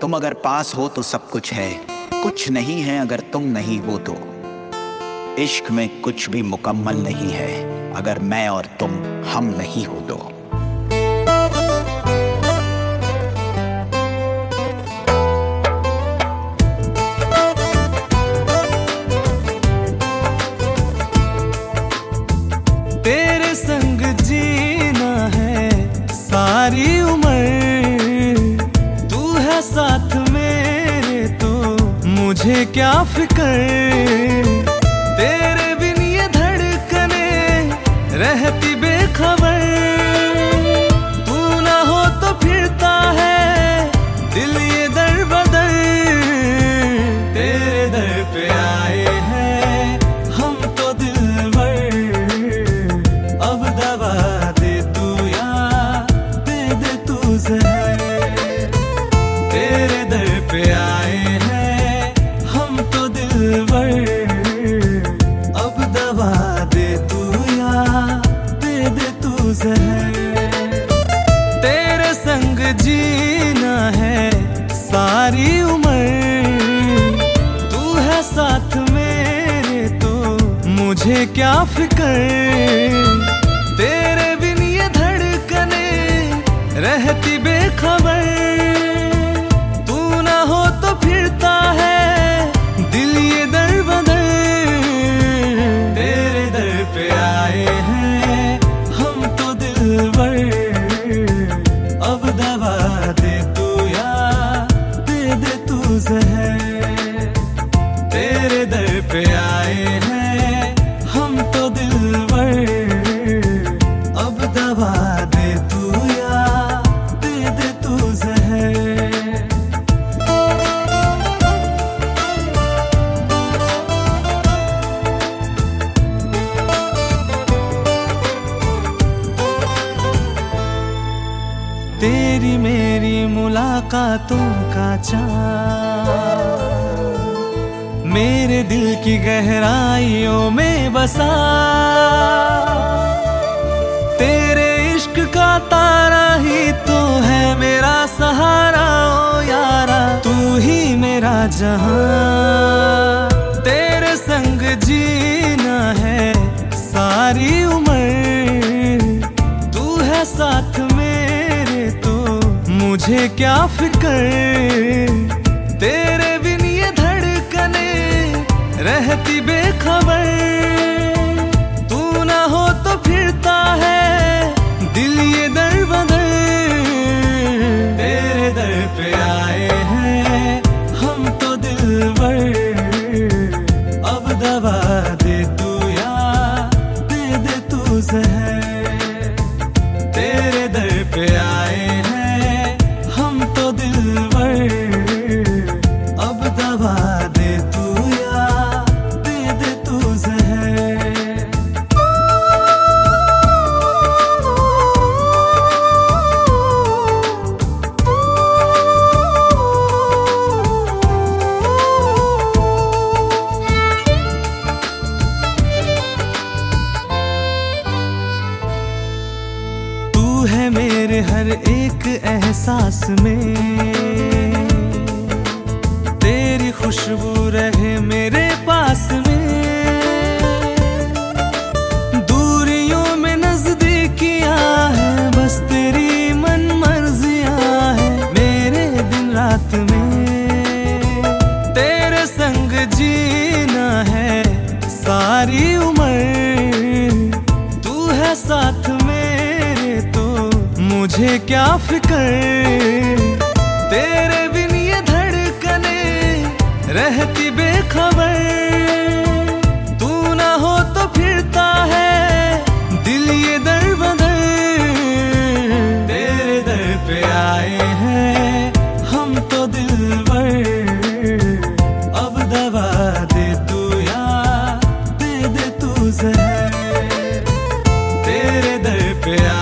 तुम अगर पास हो तो सब कुछ है, कुछ नहीं है अगर तुम नहीं हो तो। इश्क में कुछ भी मुकम्मल नहीं है अगर मैं और तुम हम नहीं हो तो। तेरे संग जीना है सारी उम्र, तू है साथ मेरे तो मुझे क्या फिक्र। तेरे बिन ये धड़कने रहती बेखबर, तू ना हो तो फिरता है दिल ये दर बदर। तेरे दर पे आए हैं हम तो दिलबर, अब दवा दे तू या दे दे तू जहर। तेरे दर पे आए हैं हम तो दिलबर, अब दवा दे तू या दे दे तू जहर। तेरे संग जीना है सारी उम्र, तू है साथ मेरे तो मुझे क्या फिक्र। तेरे बिन ये धड़कने रहती बेखबर, तू ना हो तो फिरता है दिल ये दर बदर। तेरे दर पे आए हैं हम तो दिलबर, अब दवा दे तू या दे दे तू जहर। तेरे दर पे आए हैं हम तो दिलबर, अब दवा दे तू या दे दे तू जहर। तेरी मेरी मुलाकातों का चाँद मेरे दिल की गहराइयों में बसा। तेरे इश्क का तारा ही तो है मेरा सहारा, ओ यारा तू ही मेरा जहां। तेरे संग जीना है सारी उम्र, तू है साथ मेरे तो मुझे क्या फिक्र। तेरे बिन ये धड़कने रहती बेखबर, तू ना हो तो फिरता है दिल ये दर बदर। तेरे दर पे आए हैं हम तो दिलबर, अब दवा दे तू या दे दे तू जहर। तेरे दर पे आए हैं हम तो दिलबर, अब दवा दे तू या दे दे तू जहर। तू है मेरे हर एक एहसास में, तेरी खुशबू रहे मेरे पास में। दूरियों में नजदीकियां है बस तेरी मन मर्जियां है मेरे दिन रात में। तेरे संग जीना है सारी उम्र, तू है साथ मेरे तो मुझे क्या फिक्र। तेरे बिन ये धड़कने रहती बेखबर, तू ना हो तो फिरता है दिल ये दर बदर। तेरे दर पे आए हैं हम तो दिलबर, अब दवा दे तू या दे दे तू जहर। तेरे दर पे